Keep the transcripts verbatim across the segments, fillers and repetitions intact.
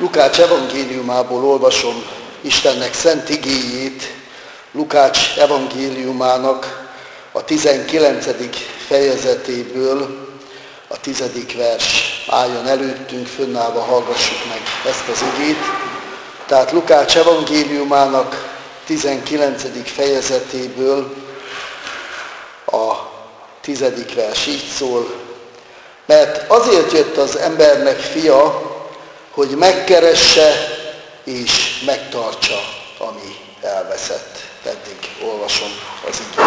Lukács evangéliumából olvasom Istennek szent igéjét, Lukács evangéliumának a tizenkilencedik fejezetéből a tizedik vers. Álljon előttünk, fönnállva hallgassuk meg ezt az igét. Tehát Lukács evangéliumának tizenkilencedik fejezetéből a tizedik vers így szól: mert azért jött az embernek fia, hogy megkeresse és megtartsa, ami elveszett. Eddig olvasom az igét.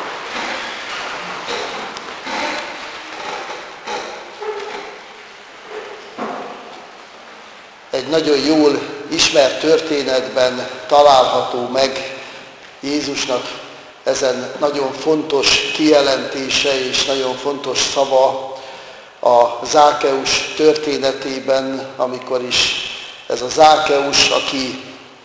Egy nagyon jól ismert történetben található meg Jézusnak ezen nagyon fontos kijelentése és nagyon fontos szava a Zákeus történetében, amikor is ez a Zákeus, aki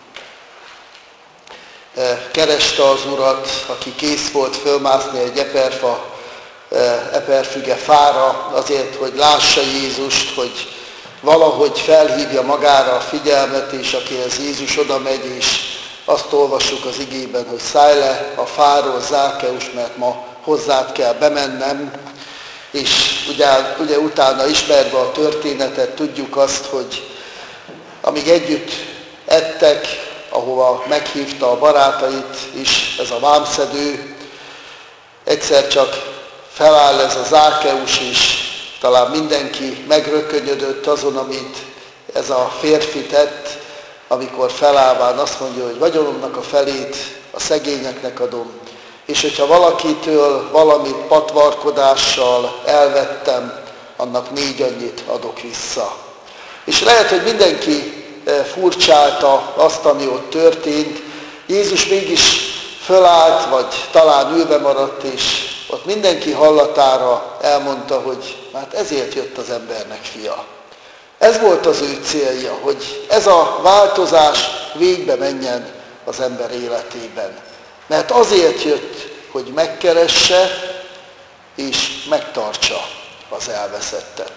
kereste az Urat, aki kész volt fölmászni egy eperfa, eperfüge fára azért, hogy lássa Jézust, hogy valahogy felhívja magára a figyelmet, és akihez Jézus oda megy, és azt olvassuk az igében, hogy szállj le a fáról, Zákeus, mert ma hozzád kell bemennem. És ugye, ugye utána ismerve a történetet tudjuk azt, hogy amíg együtt ettek, ahova meghívta a barátait is, ez a vámszedő, egyszer csak feláll ez a Zákeus, és talán mindenki megrökönyödött azon, amit ez a férfi tett, amikor felállván azt mondja, hogy vagyonomnak a felét a szegényeknek adom, és hogyha valakitől valamit patvarkodással elvettem, annak négy annyit adok vissza. És lehet, hogy mindenki furcsálta azt, ami ott történt. Jézus mégis fölállt, vagy talán ülve maradt, és ott mindenki hallatára elmondta, hogy hát ezért jött az embernek fia. Ez volt az ő célja, hogy ez a változás végbe menjen az ember életében. Mert azért jött, hogy megkeresse és megtartsa az elveszettet.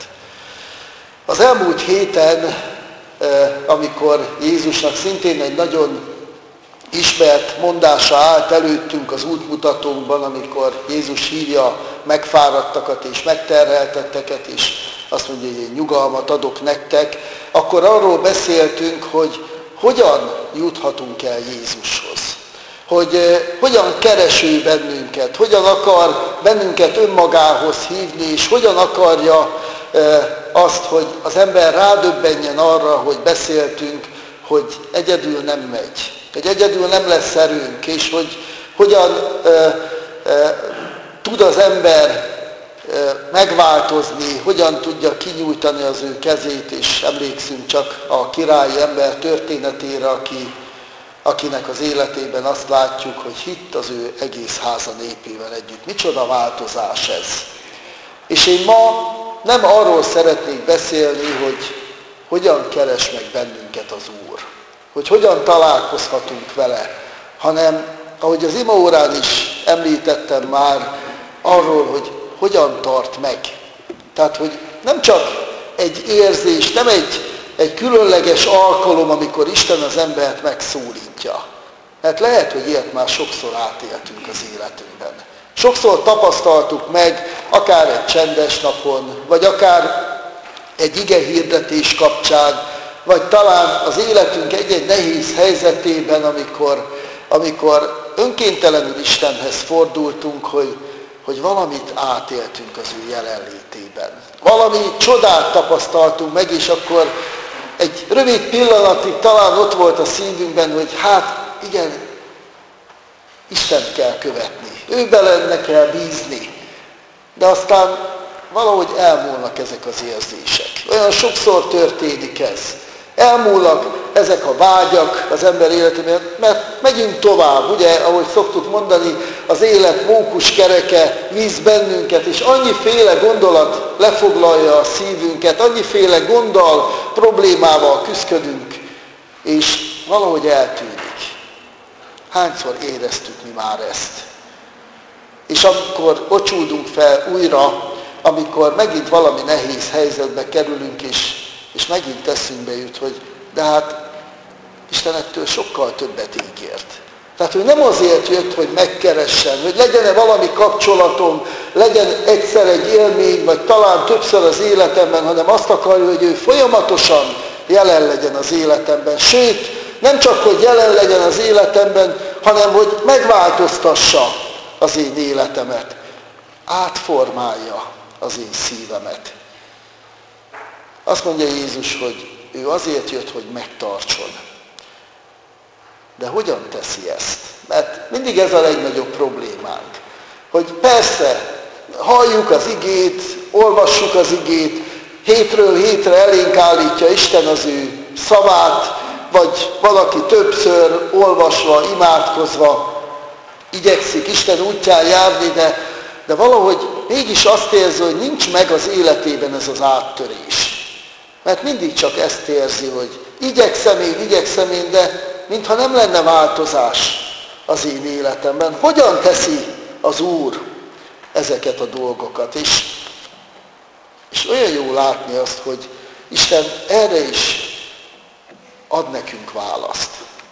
Az elmúlt héten, amikor Jézusnak szintén egy nagyon ismert mondása állt előttünk az útmutatónkban, amikor Jézus hívja megfáradtakat és megterheltetteket, és azt mondja, hogy én nyugalmat adok nektek, akkor arról beszéltünk, hogy hogyan juthatunk el Jézushoz. Hogy eh, hogyan keres ő bennünket, hogyan akar bennünket önmagához hívni, és hogyan akarja eh, azt, hogy az ember rádöbbenjen arra, hogy beszéltünk, hogy egyedül nem megy, hogy egyedül nem lesz erőnk, és hogy hogyan eh, eh, tud az ember eh, megváltozni, hogyan tudja kinyújtani az ő kezét, és emlékszünk csak a királyi ember történetére, aki akinek az életében azt látjuk, hogy hitt az ő egész háza népével együtt. Micsoda változás ez. És én ma nem arról szeretnék beszélni, hogy hogyan keres meg bennünket az Úr, hogy hogyan találkozhatunk vele, hanem, ahogy az imaórán is említettem már, arról, hogy hogyan tart meg. Tehát, hogy nem csak egy érzés, nem egy Egy különleges alkalom, amikor Isten az embert megszólítja. Mert lehet, hogy ilyet már sokszor átéltünk az életünkben. Sokszor tapasztaltuk meg, akár egy csendes napon, vagy akár egy igehirdetés kapcsán, vagy talán az életünk egy-egy nehéz helyzetében, amikor, amikor önkéntelenül Istenhez fordultunk, hogy, hogy valamit átéltünk az ő jelenlétében. Valami csodát tapasztaltunk meg, és akkor egy rövid pillanatig talán ott volt a szívünkben, hogy hát igen, Istent kell követni, ő benne kell bízni. De aztán valahogy elmúlnak ezek az érzések. Olyan sokszor történik ez. Elmúlnak ezek a vágyak az ember életében, mert megyünk tovább, ugye, ahogy szoktuk mondani, az élet mókus kereke visz bennünket, és annyiféle gondolat lefoglalja a szívünket, annyiféle gonddal, problémával küzdködünk, és valahogy eltűnik. Hányszor éreztük mi már ezt? És amikor ocsuldunk fel újra, amikor megint valami nehéz helyzetbe kerülünk, és, és megint eszünkbe jut, hogy De hát Isten ettől sokkal többet ígért. Tehát ő nem azért jött, hogy megkeressen, hogy legyen-e valami kapcsolatom, legyen egyszer egy élmény, vagy talán többször az életemben, hanem azt akarja, hogy ő folyamatosan jelen legyen az életemben. Sőt, nem csak, hogy jelen legyen az életemben, hanem hogy megváltoztassa az én életemet. Átformálja az én szívemet. Azt mondja Jézus, hogy ő azért jött, hogy megtartson. De hogyan teszi ezt? Mert mindig ez a legnagyobb problémánk. Hogy persze, halljuk az igét, olvassuk az igét, hétről hétre elénk állítja Isten az ő szavát, vagy valaki többször olvasva, imádkozva igyekszik Isten útján járni, de, de valahogy mégis azt érzi, hogy nincs meg az életében ez az áttörés. Mert mindig csak ezt érzi, hogy igyekszem én, igyekszem én, de mintha nem lenne változás az én életemben. Hogyan teszi az Úr ezeket a dolgokat? És, és olyan jó látni azt, hogy Isten erre is ad nekünk választ.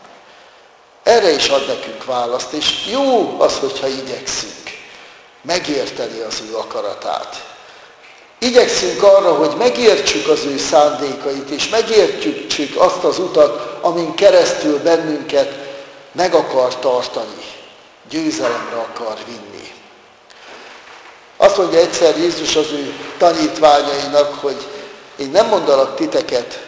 Erre is ad nekünk választ, és jó az, hogyha igyekszünk megérteni az ő akaratát. Igyekszünk arra, hogy megértsük az ő szándékait, és megértsük azt az utat, amin keresztül bennünket meg akar tartani, győzelemre akar vinni. Azt mondja egyszer Jézus az ő tanítványainak, hogy én nem mondalak titeket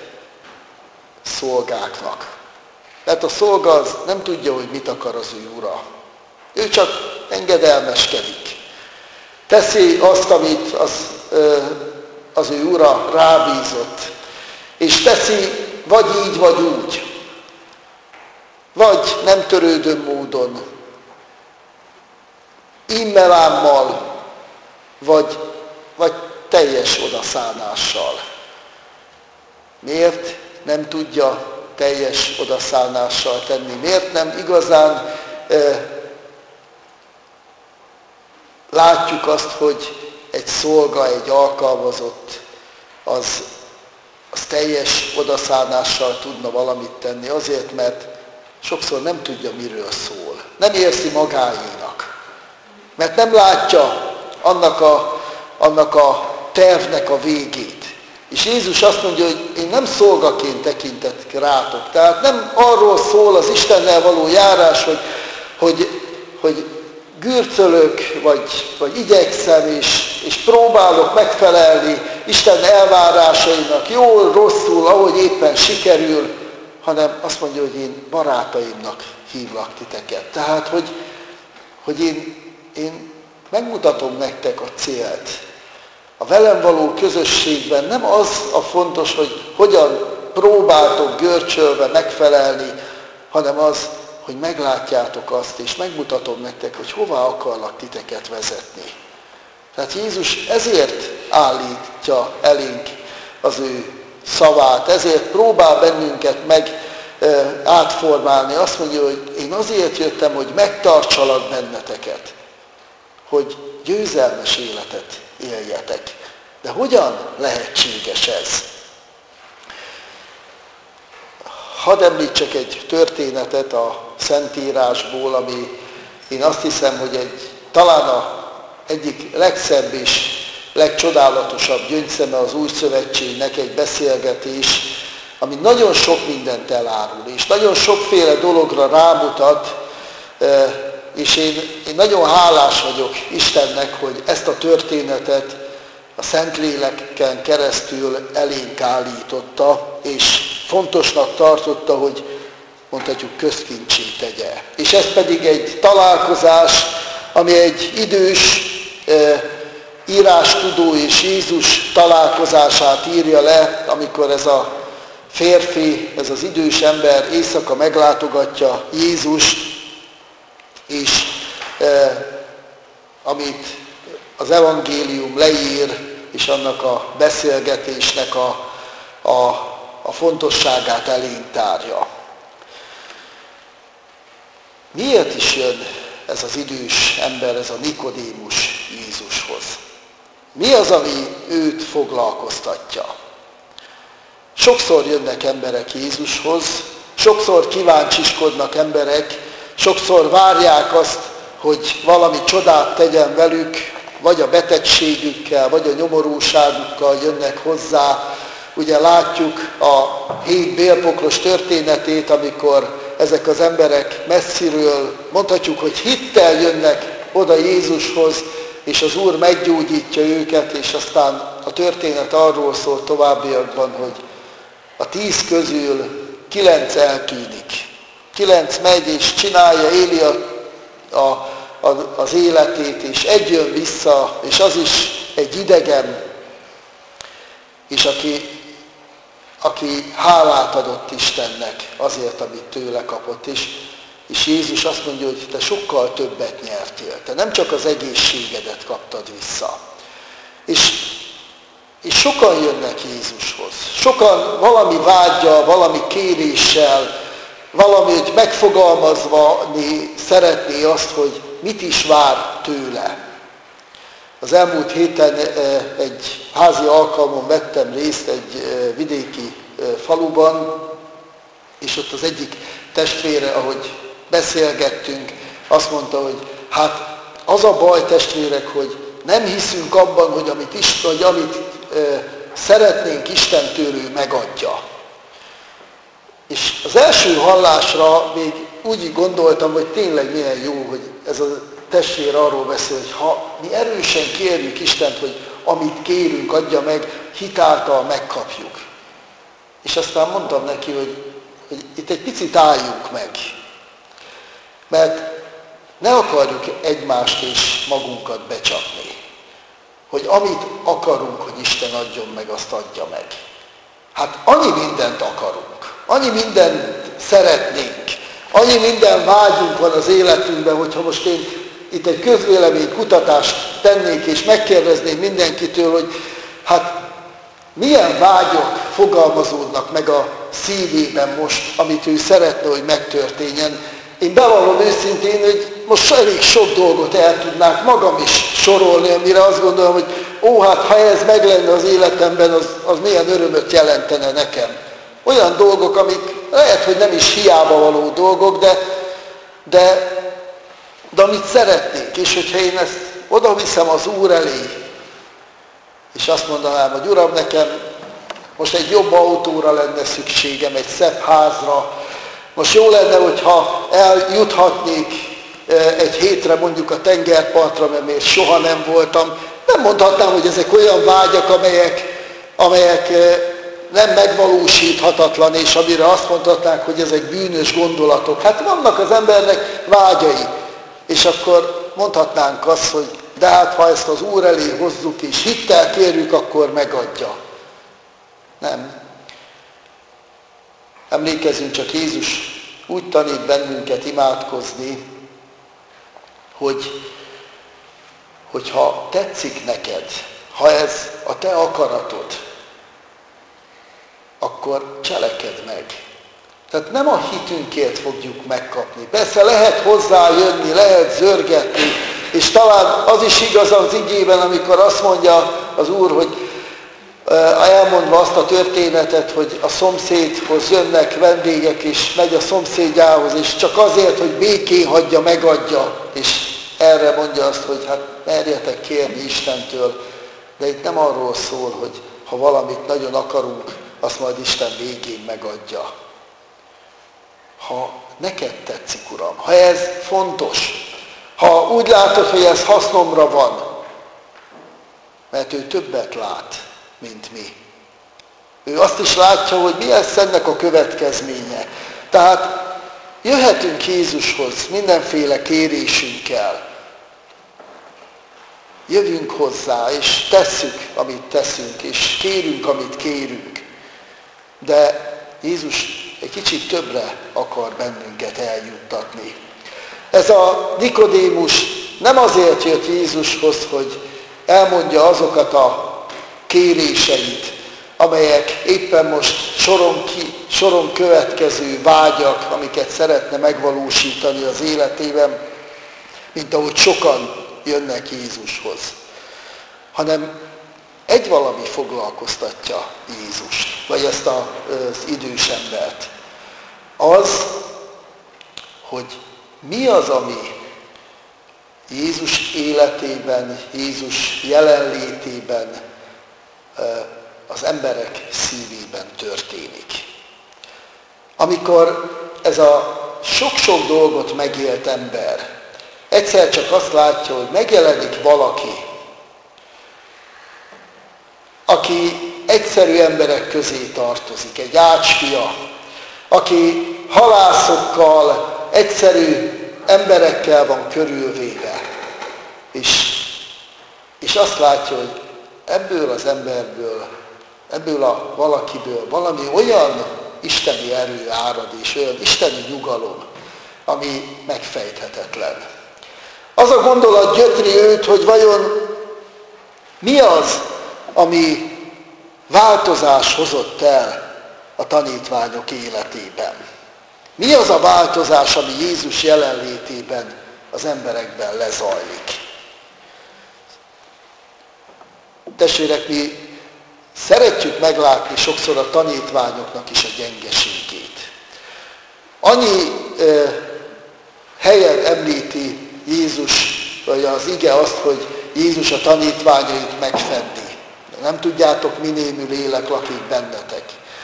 szolgáknak. Mert a szolga az nem tudja, hogy mit akar az ő ura. Ő csak engedelmeskedik. Teszi azt, amit az, az ő ura rábízott. És teszi vagy így, vagy úgy. Vagy nem törődő módon. Immelámmal, vagy, vagy teljes odaszánással. Miért nem tudja teljes odaszánással tenni? Miért nem igazán e, látjuk azt, hogy egy szolga, egy alkalmazott, az, az teljes odaszánással tudna valamit tenni? Azért, mert sokszor nem tudja, miről szól. Nem érzi magáénak. Mert nem látja annak a, annak a tervnek a végét. És Jézus azt mondja, hogy én nem szolgaként tekintek rátok. Tehát nem arról szól az Istennel való járás, hogy, hogy, hogy gürcölök, vagy, vagy igyekszem, és, és próbálok megfelelni Isten elvárásainak, jól, rosszul, ahogy éppen sikerül, hanem azt mondja, hogy én barátaimnak hívlak titeket. Tehát, hogy, hogy én, én megmutatom nektek a célt. A velem való közösségben nem az a fontos, hogy hogyan próbáltok görcsölve megfelelni, hanem az, hogy meglátjátok azt, és megmutatom nektek, hogy hova akarlak titeket vezetni. Tehát Jézus ezért állítja elénk az ő szavát, ezért próbál bennünket meg e, átformálni. Azt mondja, hogy én azért jöttem, hogy megtartsalak benneteket, hogy győzelmes életet éljetek. De hogyan lehetséges ez? Hadd említsek egy történetet a Szentírásból, ami én azt hiszem, hogy egy, talán a egyik legszebb és legcsodálatosabb gyöngyszeme az Új Szövetségnek, egy beszélgetés, ami nagyon sok mindent elárul, és nagyon sokféle dologra rámutat, és én, én nagyon hálás vagyok Istennek, hogy ezt a történetet a Szentléleken keresztül elénk állította, és fontosnak tartotta, hogy mondhatjuk közkincsé tegye. És ez pedig egy találkozás, ami egy idős e, írástudó és Jézus találkozását írja le, amikor ez a férfi, ez az idős ember éjszaka meglátogatja Jézust, és e, amit az evangélium leír, és annak a beszélgetésnek a, a, a fontosságát elénk tárja. Miért is jön ez az idős ember, ez a Nikodémus Jézushoz? Mi az, ami őt foglalkoztatja? sokszor jönnek emberek Jézushoz, sokszor kíváncsiskodnak emberek, sokszor várják azt, hogy valami csodát tegyen velük, vagy a betegségükkel, vagy a nyomorúságukkal jönnek hozzá. Ugye látjuk a hét bélpoklos történetét, amikor ezek az emberek messziről, mondhatjuk, hogy hittel jönnek oda Jézushoz, és az Úr meggyógyítja őket, és aztán a történet arról szól továbbiakban, hogy a tíz közül kilenc eltűnik. Kilenc megy és csinálja, éli a, a, a, az életét, és egy jön vissza, és az is egy idegen, és aki, aki hálát adott Istennek azért, amit tőle kapott. És, és Jézus azt mondja, hogy te sokkal többet nyertél. Te nem csak az egészségedet kaptad vissza. És, és sokan jönnek Jézushoz. Sokan valami vággyal, valami kéréssel, valamit megfogalmazva szeretné azt, hogy mit is vár tőle. Az elmúlt héten egy házi alkalmon vettem részt egy vidéki faluban, és ott az egyik testvére, ahogy beszélgettünk, azt mondta, hogy hát az a baj, testvérek, hogy nem hiszünk abban, hogy amit, is, hogy amit szeretnénk Istentől, ő megadja. És az első hallásra még úgy gondoltam, hogy tényleg milyen jó, hogy ez a testvér arról beszél, hogy ha mi erősen kérjük Istent, hogy amit kérünk, adja meg, hitáltal megkapjuk. És aztán mondtam neki, hogy, hogy itt egy picit álljunk meg. Mert ne akarjuk egymást és magunkat becsapni. Hogy amit akarunk, hogy Isten adjon meg, azt adja meg. Hát annyi mindent akarunk, annyi mindent szeretnénk, annyi minden vágyunk van az életünkben, hogyha most én itt egy közvéleménykutatást tennék, és megkérdezném mindenkitől, hogy hát milyen vágyok fogalmazódnak meg a szívében most, amit ő szeretne, hogy megtörténjen. Én bevallom őszintén, hogy most elég sok dolgot el tudnák magam is sorolni, amire azt gondolom, hogy ó, hát ha ez meg lenne az életemben, az, az milyen örömöt jelentene nekem. Olyan dolgok, amik lehet, hogy nem is hiába való dolgok, de, de, de amit szeretnék. És hogyha én ezt oda viszem az Úr elé, és azt mondanám, hogy Uram, nekem most egy jobb autóra lenne szükségem, egy szebb házra, most jó lenne, hogyha eljuthatnék egy hétre mondjuk a tengerpartra, mert még soha nem voltam. Nem mondhatnám, hogy ezek olyan vágyak, amelyek, amelyek nem megvalósíthatatlan, és amire azt mondhatnánk, hogy ezek bűnös gondolatok. Hát vannak az embernek vágyai, és akkor mondhatnánk azt, hogy de hát ha ezt az Úr elé hozzuk, és hittel kérjük, akkor megadja. Nem. Emlékezzünk csak, Jézus úgy tanít bennünket imádkozni, hogy hogyha tetszik neked, ha ez a te akaratod, akkor cselekedd meg. Tehát nem a hitünkért fogjuk megkapni. Persze lehet hozzájönni, lehet zörgetni, és talán az is igaz az igében, amikor azt mondja az Úr, hogy elmondva azt a történetet, hogy a szomszédhoz jönnek vendégek, és megy a szomszédjához, és csak azért, hogy békén hagyja, megadja. És erre mondja azt, hogy hát merjetek kérni Istentől, de itt nem arról szól, hogy ha valamit nagyon akarunk, azt majd Isten végén megadja. Ha neked tetszik, Uram, ha ez fontos, ha úgy látod, hogy ez hasznomra van, mert ő többet lát, mint mi. Ő azt is látja, hogy mi lesz ennek a következménye. Tehát jöhetünk Jézushoz mindenféle kérésünkkel. Jövünk hozzá, és tesszük, amit teszünk, és kérünk, amit kérünk. De Jézus egy kicsit többre akar bennünket eljuttatni. Ez a Nikodémus nem azért jött Jézushoz, hogy elmondja azokat a kéréseit, amelyek éppen most soron, ki, soron következő vágyak, amiket szeretne megvalósítani az életében, mint ahogy sokan jönnek Jézushoz. Hanem egy valami foglalkoztatja Jézust, vagy ezt az idős embert. Az, hogy mi az, ami Jézus életében, Jézus jelenlétében, az emberek szívében történik. Amikor ez a sok-sok dolgot megélt ember egyszer csak azt látja, hogy megjelenik valaki, aki egyszerű emberek közé tartozik, egy ácsfia, aki halászokkal, egyszerű emberekkel van körülvéve, és, és azt látja, hogy ebből az emberből, ebből a valakiből valami olyan isteni erő árad, és olyan isteni nyugalom, ami megfejthetetlen. Az a gondolat gyötri őt, hogy vajon mi az, ami változás hozott el a tanítványok életében. Mi az a változás, ami Jézus jelenlétében az emberekben lezajlik? Testvérek, mi szeretjük meglátni sokszor a tanítványoknak is a gyengeségét. Annyi eh, helyen említi Jézus, vagy az ige azt, hogy Jézus a tanítványait megfeddi. Nem tudjátok, mi némű lélek lakik bennetek.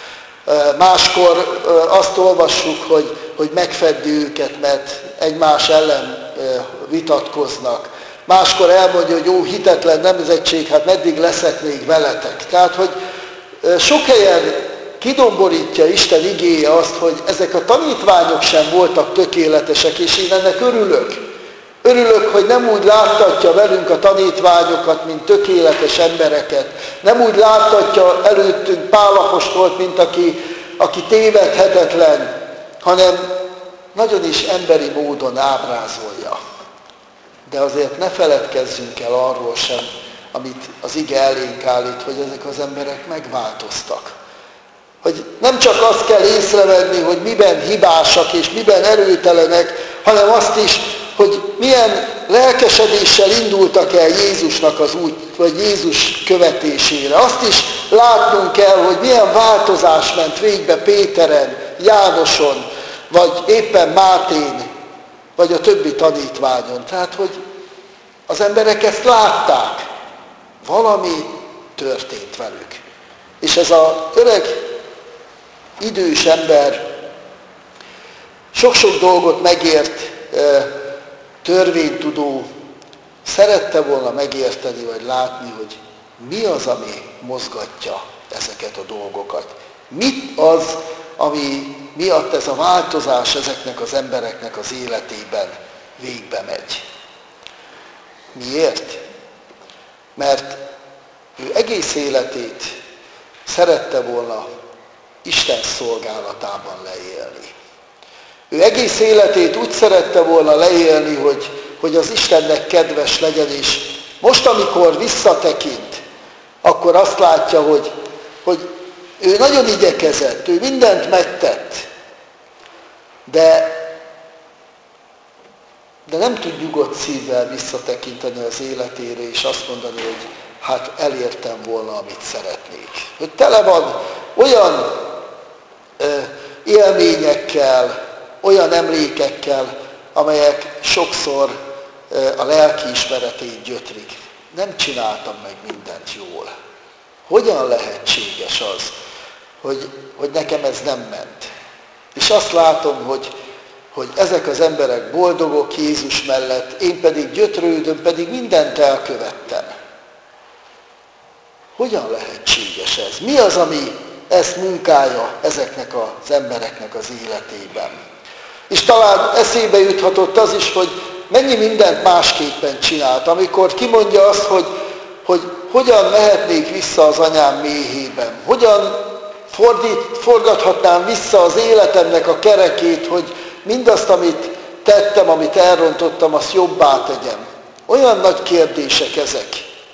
Máskor azt olvassuk, hogy, hogy megfeddi őket, mert egymás ellen vitatkoznak. Máskor elmondja, hogy jó, hitetlen nemzetség, hát meddig leszek még veletek. Tehát, hogy sok helyen kidomborítja Isten igéje azt, hogy ezek a tanítványok sem voltak tökéletesek, és én ennek örülök. Örülök, hogy nem úgy láttatja velünk a tanítványokat, mint tökéletes embereket. Nem úgy láttatja előttünk Pál apostolt, mint aki, aki tévedhetetlen, hanem nagyon is emberi módon ábrázolja. De azért ne feledkezzünk el arról sem, amit az ige elénk állít, hogy ezek az emberek megváltoztak. Hogy nem csak azt kell észrevenni, hogy miben hibásak és miben erőtelenek, hanem azt is, hogy milyen lelkesedéssel indultak el Jézusnak az út, vagy Jézus követésére. Azt is látnunk kell, hogy milyen változás ment végbe Péteren, Jánoson, vagy éppen Mátén, vagy a többi tanítványon. Tehát, hogy az emberek ezt látták. Valami történt velük. És ez az öreg, idős ember sok-sok dolgot megért, törvénytudó, szerette volna megérteni, vagy látni, hogy mi az, ami mozgatja ezeket a dolgokat. Mit az, ami miatt ez a változás ezeknek az embereknek az életében végbe megy. Miért? Mert ő egész életét szerette volna Isten szolgálatában leélni. Ő egész életét úgy szerette volna leélni, hogy, hogy az Istennek kedves legyen, és most, amikor visszatekint, akkor azt látja, hogy, hogy ő nagyon igyekezett, ő mindent megtett, de, de nem tud nyugodt szívvel visszatekinteni az életére, és azt mondani, hogy hát elértem volna, amit szeretnék. Hogy tele van olyan ö, élményekkel, olyan emlékekkel, amelyek sokszor ö, a lelkiismeretét gyötrik. Nem csináltam meg mindent jól. Hogyan lehetséges az, hogy, hogy nekem ez nem ment? És azt látom, hogy, hogy ezek az emberek boldogok Jézus mellett, én pedig gyötrődöm, pedig mindent elkövettem. Hogyan lehetséges ez? Mi az, ami ezt munkálja ezeknek az embereknek az életében? És talán eszébe juthatott az is, hogy mennyi mindent másképpen csinált, amikor kimondja azt, hogy, hogy hogyan mehetnék vissza az anyám méhében, hogyan fordít, forgathatnám vissza az életemnek a kerekét, hogy mindazt, amit tettem, amit elrontottam, azt jobbá tegyem. Olyan nagy kérdések ezek.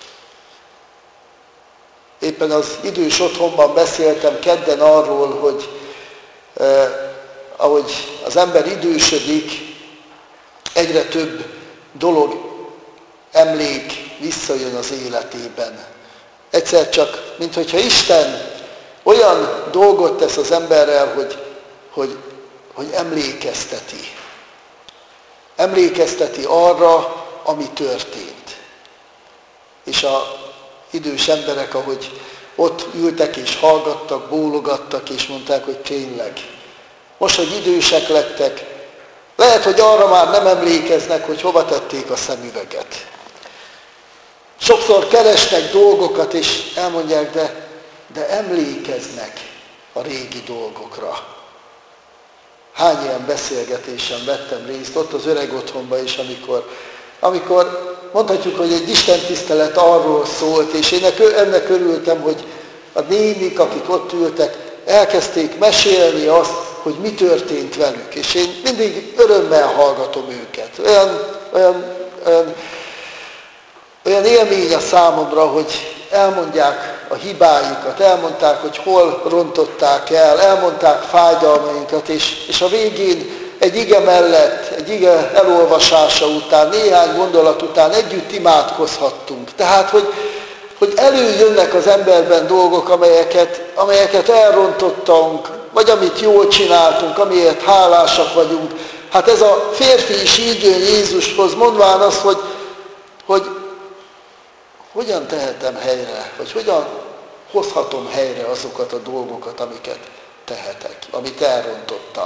Éppen az idős otthonban beszéltem kedden arról, hogy eh, ahogy az ember idősödik, egyre több dolog, emlék visszajön az életében. Egyszer csak, minthogyha Isten olyan dolgot tesz az emberrel, hogy, hogy, hogy emlékezteti. Emlékezteti arra, ami történt. És az idős emberek, ahogy ott ültek és hallgattak, bólogattak, és mondták, hogy tényleg. Most, hogy idősek lettek, lehet, hogy arra már nem emlékeznek, hogy hova tették a szemüveget. Sokszor keresnek dolgokat, és elmondják, de, de emlékeznek a régi dolgokra. Hány ilyen beszélgetésen vettem részt, ott az öreg otthonban is, amikor, amikor mondhatjuk, hogy egy istentisztelet arról szólt, és én ennek örültem, hogy a nénik, akik ott ültek, elkezdték mesélni azt, hogy mi történt velük. És én mindig örömmel hallgatom őket. Olyan, olyan, olyan, olyan élmény a számomra, hogy elmondják a hibáikat, elmondták, hogy hol rontották el, elmondták fájdalmainkat, és, és a végén egy ige mellett, egy ige elolvasása után, néhány gondolat után együtt imádkozhattunk. Tehát, hogy, hogy előjönnek az emberben dolgok, amelyeket, amelyeket elrontottunk, vagy amit jól csináltunk, amiért hálásak vagyunk. Hát ez a férfi is így jön Jézushoz, mondván azt, hogy, hogy hogyan tehetem helyre, vagy hogyan hozhatom helyre azokat a dolgokat, amiket tehetek, amit elrontottam.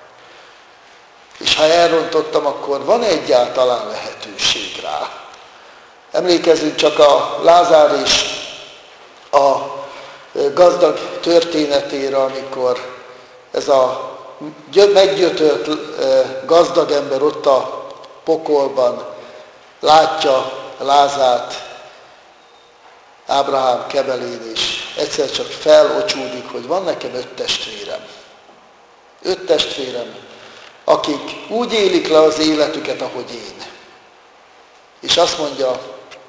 És ha elrontottam, akkor van egyáltalán lehetőség rá. Emlékezzünk csak a Lázár és a gazdag történetére, amikor ez a meggyötört gazdag ember ott a pokolban látja Lázárt Ábrahám kebelén, és egyszer csak felocsúdik, hogy van nekem öt testvérem. Öt testvérem, akik úgy élik le az életüket, ahogy én. És azt mondja,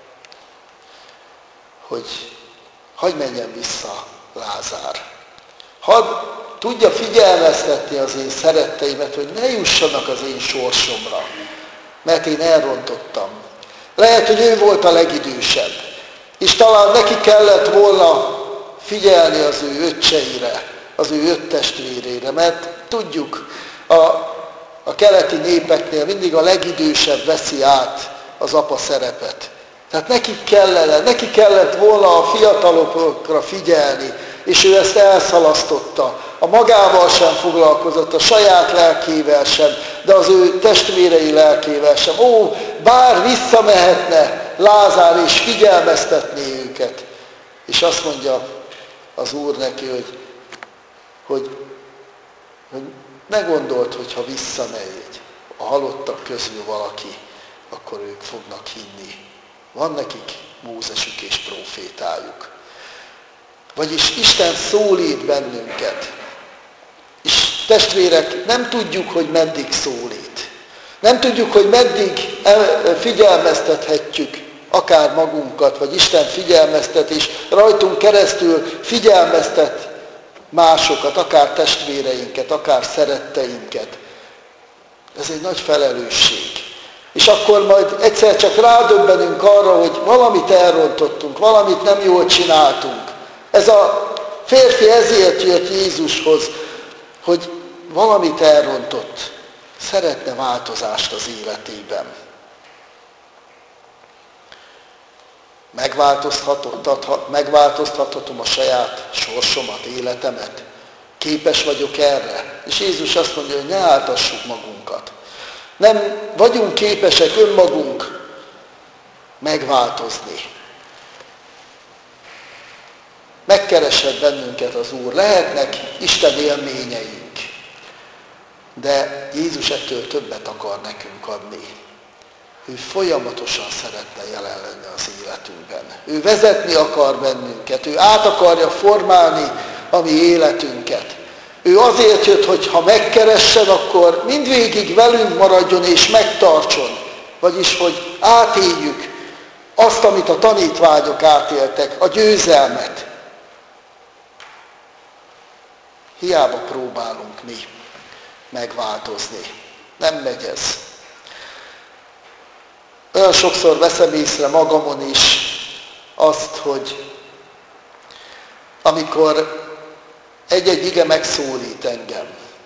hogy hadd menjen vissza Lázár. Hadd tudja figyelmeztetni az én szeretteimet, hogy ne jussanak az én sorsomra, mert én elrontottam. Lehet, hogy ő volt a legidősebb, és talán neki kellett volna figyelni az ő öccseire, az ő öt testvérére, mert tudjuk, a, a keleti népeknél mindig a legidősebb veszi át az apa szerepet. Tehát neki kellene, neki kellett volna a fiatalokra figyelni, és ő ezt elszalasztotta. A magával sem foglalkozott, a saját lelkével sem, de az ő testvérei lelkével sem. Ó, bár visszamehetne Lázár és figyelmeztetné őket. És azt mondja az Úr neki, hogy, hogy, hogy ne gondold, hogy ha visszamegy a halottak közül valaki, akkor ők fognak hinni. Van nekik Mózesük és prófétájuk. Vagyis Isten szólít bennünket. És testvérek, nem tudjuk, hogy meddig szólít. Nem tudjuk, hogy meddig figyelmeztethetjük akár magunkat, vagy Isten figyelmeztet, és rajtunk keresztül figyelmeztet másokat, akár testvéreinket, akár szeretteinket. Ez egy nagy felelősség. És akkor majd egyszer csak rádöbbenünk arra, hogy valamit elrontottunk, valamit nem jól csináltunk. Ez a férfi ezért jött Jézushoz, hogy valamit elrontott. Szeretne változást az életében. Megváltoztathatom a saját sorsomat, életemet. Képes vagyok erre. És Jézus azt mondja, hogy ne áltassuk magunkat. Nem vagyunk képesek önmagunk megváltozni. Megkereshet bennünket az Úr. Lehetnek Isten élményeink, de Jézus ettől többet akar nekünk adni. Ő folyamatosan szeretne jelen lenni az életünkben. Ő vezetni akar bennünket, ő át akarja formálni a mi életünket. Ő azért jött, hogy ha megkeressen, akkor mindvégig velünk maradjon és megtartson. Vagyis, hogy átéljük azt, amit a tanítványok átéltek, a győzelmet. Hiába próbálunk mi megváltozni. Nem megy ez. Olyan sokszor veszem észre magamon is azt, hogy amikor egy-egy ige megszólít engem,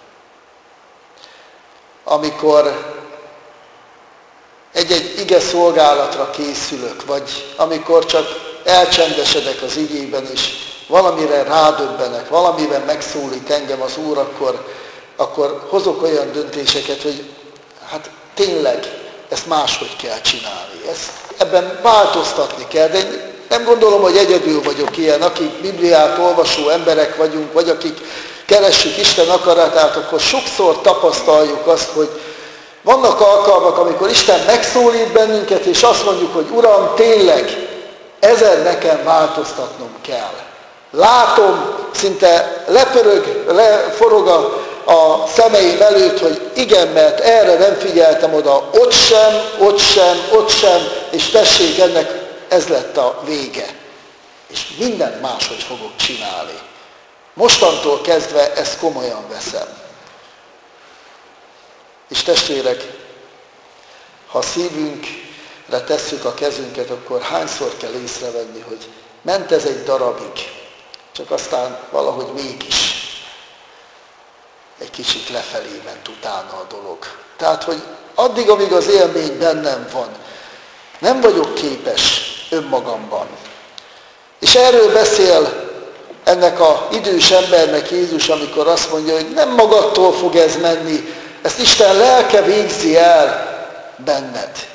amikor egy-egy ige szolgálatra készülök, vagy amikor csak elcsendesedek az igében, és valamire rádöbbenek, valamiben megszólít engem az Úr, akkor, akkor hozok olyan döntéseket, hogy hát tényleg ezt máshogy kell csinálni. Ezt, ebben változtatni kell, de nem gondolom, hogy egyedül vagyok ilyen, akik Bibliát olvasó emberek vagyunk, vagy akik keressük Isten akaratát, akkor sokszor tapasztaljuk azt, hogy vannak alkalmak, amikor Isten megszólít bennünket, és azt mondjuk, hogy Uram, tényleg ezen nekem változtatnom kell. Látom, szinte lepörög, leforog a, a szemeim előtt, hogy igen, mert erre nem figyeltem oda, ott sem, ott sem, ott sem, és tessék, ennek ez lett a vége. És mindent máshogy fogok csinálni. Mostantól kezdve ezt komolyan veszem. És testvérek, ha a szívünkre tesszük a kezünket, akkor hányszor kell észrevenni, hogy ment ez egy darabig, csak aztán valahogy mégis egy kicsit lefelé ment utána a dolog. Tehát, hogy addig, amíg az élmény bennem van, nem vagyok képes önmagamban. És erről beszél ennek az idős embernek Jézus, amikor azt mondja, hogy nem magadtól fog ez menni, ezt Isten lelke végzi el benned.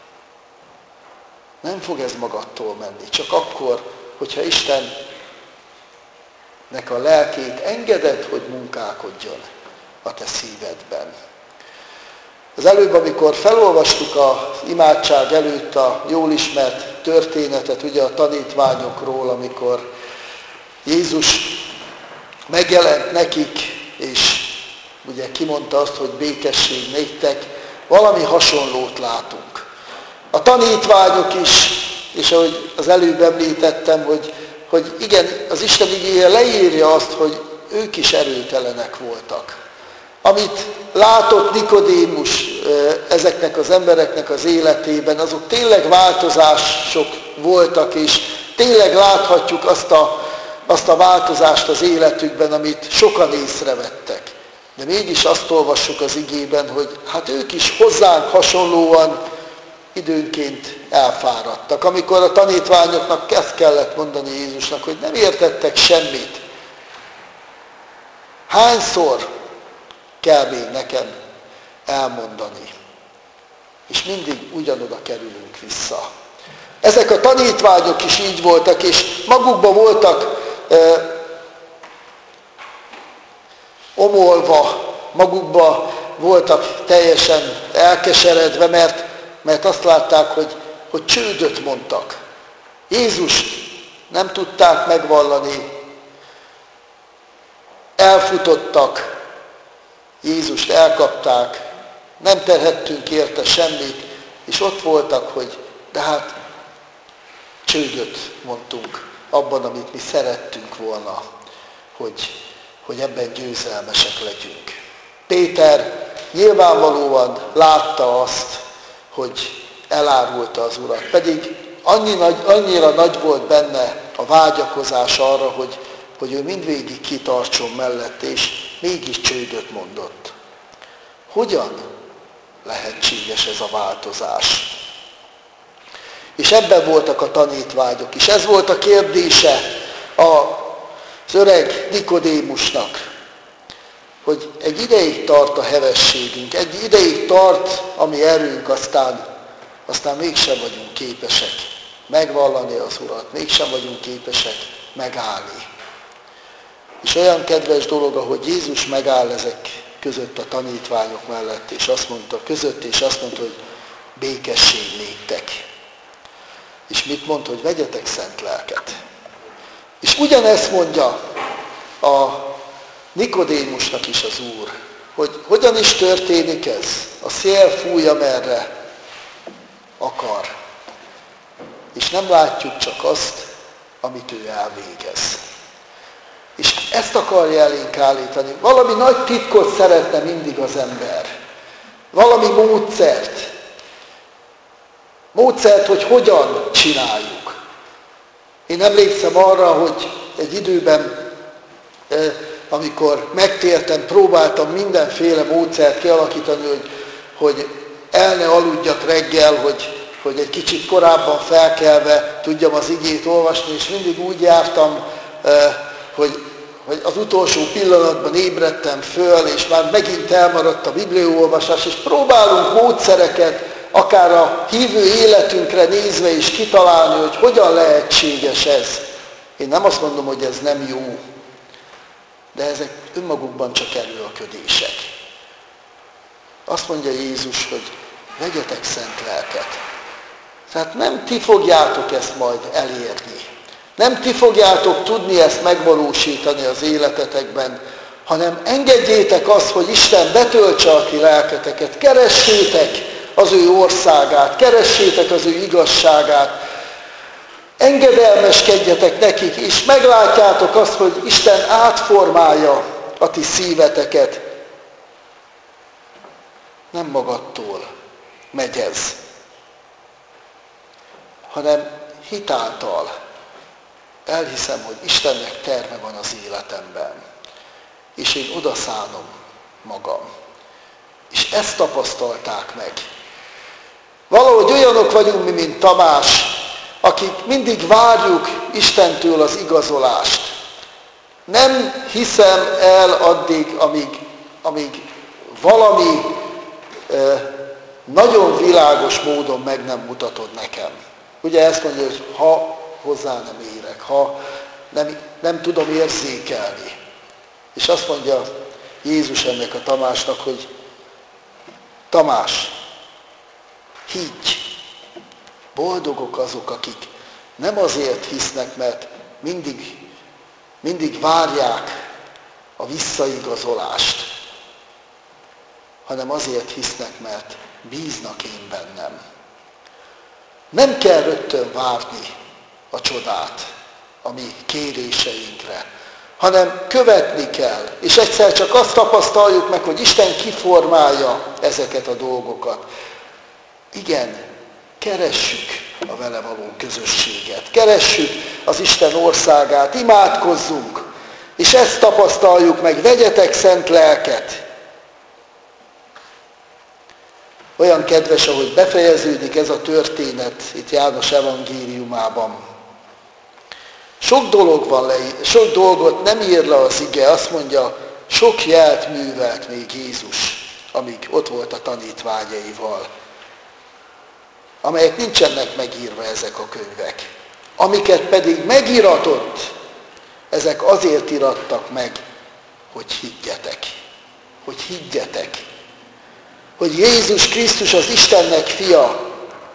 Nem fog ez magadtól menni, csak akkor, hogyha Istennek a lelkét engeded, hogy munkálkodjon a te szívedben. Az előbb, amikor felolvastuk az imádság előtt a jól ismert történetet, ugye a tanítványokról, amikor Jézus megjelent nekik, és ugye kimondta azt, hogy békesség néktek, valami hasonlót látunk. A tanítványok is, és ahogy az előbb említettem, hogy, hogy igen, az Isten igéje leírja azt, hogy ők is erőtelenek voltak. Amit látott Nikodémus ezeknek az embereknek az életében, azok tényleg változások voltak, és tényleg láthatjuk azt a, azt a változást az életükben, amit sokan észrevettek. De mégis azt olvassuk az igében, hogy hát ők is hozzánk hasonlóan időnként elfáradtak. Amikor a tanítványoknak ezt kellett mondani Jézusnak, hogy nem értettek semmit. Hányszor kell még nekem elmondani? És mindig ugyanoda kerülünk vissza. Ezek a tanítványok is így voltak, és magukban voltak eh, omolva, magukban voltak teljesen elkeseredve, mert, mert azt látták, hogy, hogy csődöt mondtak. Jézus nem tudták megvallani, elfutottak, Jézust elkapták, nem terhettünk érte semmit, és ott voltak, hogy de hát csődöt mondtunk abban, amit mi szerettünk volna, hogy, hogy ebben győzelmesek legyünk. Péter nyilvánvalóan látta azt, hogy elárulta az Urat, pedig annyi nagy, annyira nagy volt benne a vágyakozás arra, hogy, hogy ő mindvégig kitartson mellett, és mégis csődöt mondott. Hogyan lehetséges ez a változás? És ebben voltak a tanítványok is. Ez volt a kérdése az öreg Nikodémusnak, hogy egy ideig tart a hevességünk, egy ideig tart a mi erőnk, aztán, aztán mégsem vagyunk képesek megvallani az Urat, mégsem vagyunk képesek megállni. És olyan kedves dolog, ahogy Jézus megáll ezek között a tanítványok mellett, és azt mondta között, és azt mondta, hogy békesség néktek. És mit mond, hogy vegyetek szent lelket. És ugyanezt mondja a Nikodémusnak is az Úr, hogy hogyan is történik ez. A szél fúj, amerre akar. És nem látjuk csak azt, amit ő elvégez. És ezt akarja elénk állítani. Valami nagy titkot szeretne mindig az ember. Valami módszert. Módszert, hogy hogyan csináljuk. Én emlékszem arra, hogy egy időben, amikor megtértem, próbáltam mindenféle módszert kialakítani, hogy, hogy el ne aludjak reggel, hogy, hogy egy kicsit korábban felkelve tudjam az igét olvasni, és mindig úgy jártam, hogy, hogy az utolsó pillanatban ébredtem föl, és már megint elmaradt a bibliaolvasás, és próbálunk módszereket, akár a hívő életünkre nézve is kitalálni, hogy hogyan lehetséges ez. Én nem azt mondom, hogy ez nem jó, de ezek önmagukban csak erőlködések. Azt mondja Jézus, hogy vegyetek szent lelket. Tehát nem ti fogjátok ezt majd elérni. Nem ti fogjátok tudni ezt megvalósítani az életetekben, hanem engedjétek azt, hogy Isten betöltse a ti lelketeket. Keressétek az ő országát, keressétek az ő igazságát, engedelmeskedjetek nekik, és meglátjátok azt, hogy Isten átformálja a ti szíveteket. Nem magadtól megy ez, hanem hitáltal. Elhiszem, hogy Istennek terve van az életemben, és én odaszánom magam. És ezt tapasztalták meg. Valahogy olyanok vagyunk mi, mint Tamás, akik mindig várjuk Istentől az igazolást. Nem hiszem el addig, amíg, amíg valami eh, nagyon világos módon meg nem mutatod nekem. Ugye ezt mondja, hogy ha hozzá nem érek, ha nem, nem tudom érzékelni. És azt mondja Jézus ennek a Tamásnak, hogy Tamás, higgy! Boldogok azok, akik nem azért hisznek, mert mindig, mindig várják a visszaigazolást, hanem azért hisznek, mert bíznak én bennem. Nem kell rögtön várni a csodát a mi kéréseinkre, hanem követni kell. És egyszer csak azt tapasztaljuk meg, hogy Isten kiformálja ezeket a dolgokat. Igen, keressük a vele való közösséget, keressük az Isten országát, imádkozzunk, és ezt tapasztaljuk meg, vegyetek szent lelket. Olyan kedves, ahogy befejeződik ez a történet itt János evangéliumában. Sok dolog van le, sok dolgot nem ír le az ige, azt mondja, sok jelt művelt még Jézus, amíg ott volt a tanítványaival, amelyek nincsenek megírva ezek a könyvek. Amiket pedig megiratott, ezek azért irattak meg, hogy higgyetek. Hogy higgyetek. Hogy Jézus Krisztus az Istennek fia,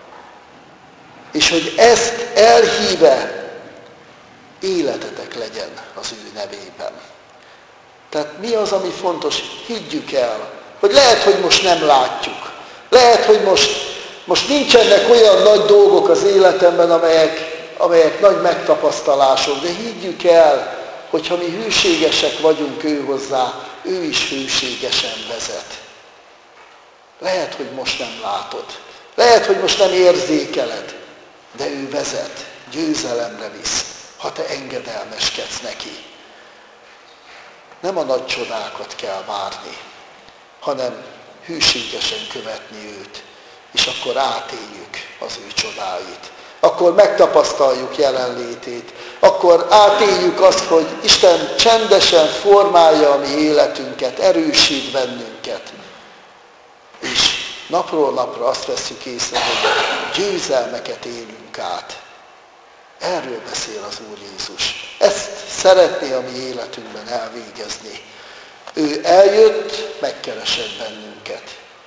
és hogy ezt elhíve életetek legyen az ő nevében. Tehát mi az, ami fontos? Higgyük el, hogy lehet, hogy most nem látjuk. Lehet, hogy most, most nincsenek olyan nagy dolgok az életemben, amelyek, amelyek nagy megtapasztalások, de higgyük el, hogy ha mi hűségesek vagyunk ő hozzá, ő is hűségesen vezet. Lehet, hogy most nem látod. Lehet, hogy most nem érzékeled, de ő vezet, győzelemre visz, ha te engedelmeskedsz neki. Nem a nagy csodákat kell várni, hanem hűségesen követni őt, és akkor átéljük az ő csodáit. Akkor megtapasztaljuk jelenlétét, akkor átéljük azt, hogy Isten csendesen formálja a mi életünket, erősít bennünket. És napról napra azt vesszük észre, hogy győzelmeket élünk át. Erről beszél az Úr Jézus. Ezt szeretné a mi életünkben elvégezni. Ő eljött, megkeresett bennünket.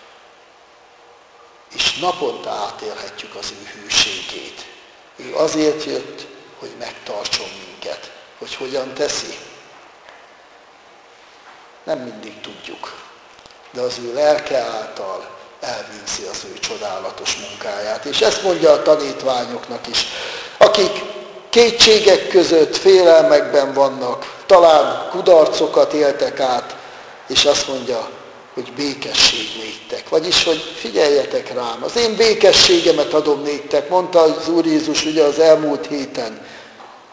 És naponta átélhetjük az ő hűségét. Ő azért jött, hogy megtartson minket. Hogy hogyan teszi? Nem mindig tudjuk. De az ő lelke által elvégzi az ő csodálatos munkáját. És ezt mondja a tanítványoknak is, akik kétségek között, félelmekben vannak, talán kudarcokat éltek át, és azt mondja, hogy békesség néktek. Vagyis, hogy figyeljetek rám, az én békességemet adom néktek, mondta az Úr Jézus ugye az elmúlt héten.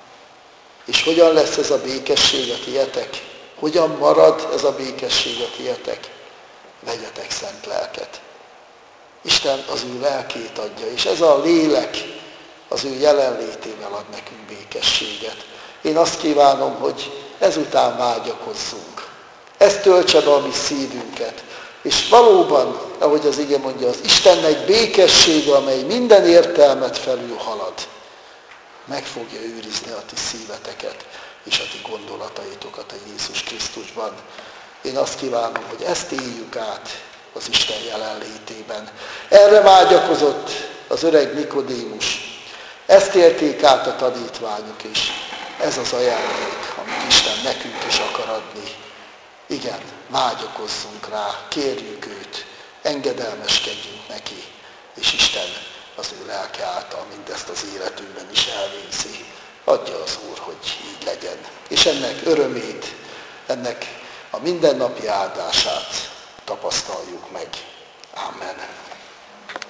És hogyan lesz ez a békesség a tietek? Hogyan marad ez a békesség a tietek? Vegyetek szent lelket. Isten az ő lelkét adja, és ez a lélek az ő jelenlétével ad nekünk békességet. Én azt kívánom, hogy ezután vágyakozzunk. Ez töltse be a mi szívünket. És valóban, ahogy az ige mondja, az Istennek békessége, amely minden értelmet felül halad, meg fogja őrizni a ti szíveteket és a ti gondolataitokat a Jézus Krisztusban. Én azt kívánom, hogy ezt éljük át az Isten jelenlétében. Erre vágyakozott az öreg Nikodémus. Ezt élték át a tanítványok, és ez az ajándék, amit Isten nekünk is akar adni. Igen, vágyakozzunk rá, kérjük őt, engedelmeskedjünk neki, és Isten az ő lelke által mindezt az életünkben is elvégzi. Adja az Úr, hogy így legyen. És ennek örömét, ennek a mindennapi áldását tapasztaljuk meg.